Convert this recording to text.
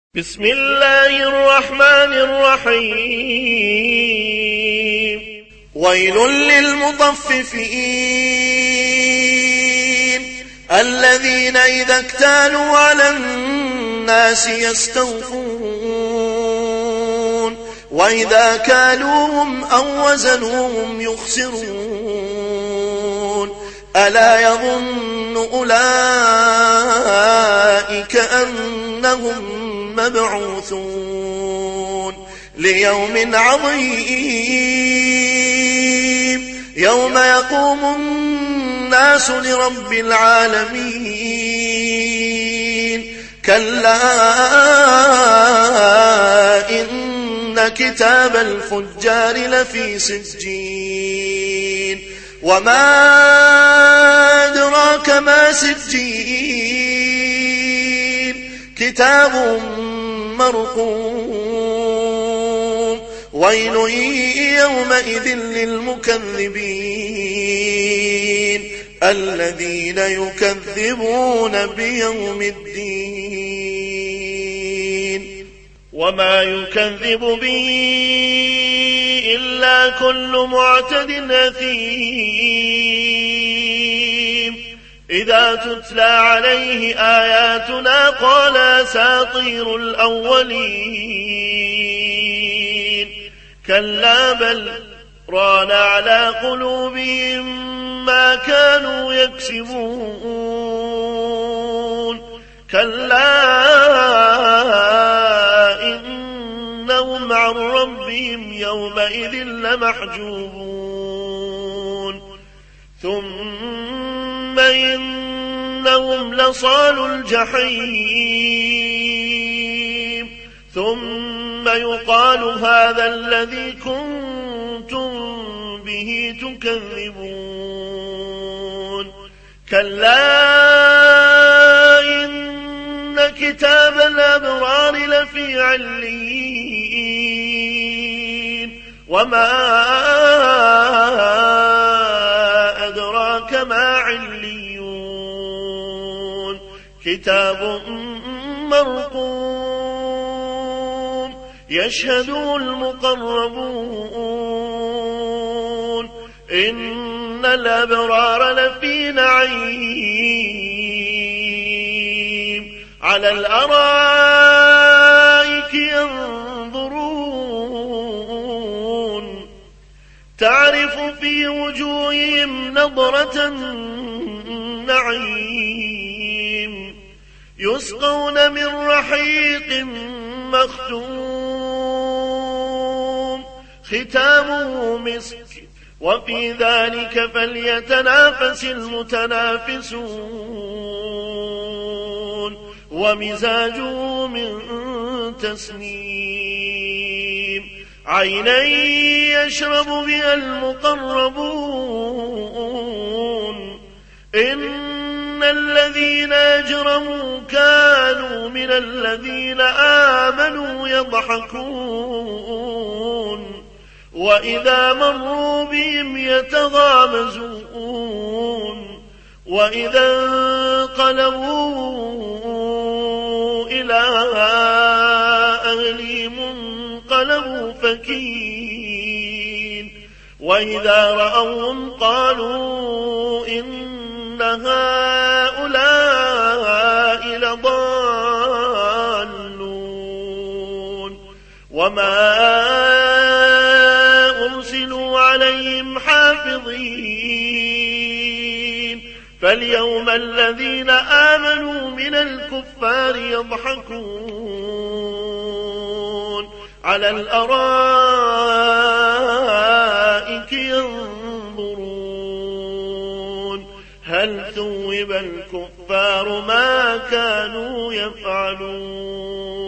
بسم الله الرحمن الرحيم. ويل للمطففين الذين إذا اكتالوا على الناس يستوفون وإذا كالوهم أو وزنوهم يخسرون ألا يظن أولئك أنهم مبعوثون ليوم عظيم يوم يقوم الناس لرب العالمين كلا إن كتاب الفجار لفي سجين وما أدراك ما سجين كتاب مرقوم ويل يومئذ للمكذبين الذين يكذبون بيوم الدين وما يكذب به إلا كل معتد أثيم إذا تتلى عليه آياتنا قال أساطير الأولين كلا بل ران على قلوبهم ما كانوا يكسبون كلا إنهم عن ربهم يومئذ لمحجوبون ثم إنهم لصالوا الجحيم ثم يقال هذا الذي كنتم به تكذبون كلا إن كتاب الأبرار لفي عليين وما أدراك ما عليون كتاب مرقوم يشهده المقربون إن الأبرار لفي نعيم على الأرائك ينظرون تعرف في وجوههم نضرة النعيم يسقون من رحيق مختوم ختامه مسك وفي ذلك فليتنافس المتنافسون ومزاجه من تسنيم عينا يشرب بها المقربون إن الذين أجرموا كانوا من الذين آمنوا يضحكون وإذا مروا بهم يتغامزون وإذا انقلبوا إلى أهلهم انقلبوا فكين وإذا رأوهم قالوا إن هؤلاء لضالون وما أرسلوا عليهم حافظين فاليوم الذين آمنوا من الكفار يضحكون على الأرائك ينظرون هل ثوب الكفار ما كانوا يفعلون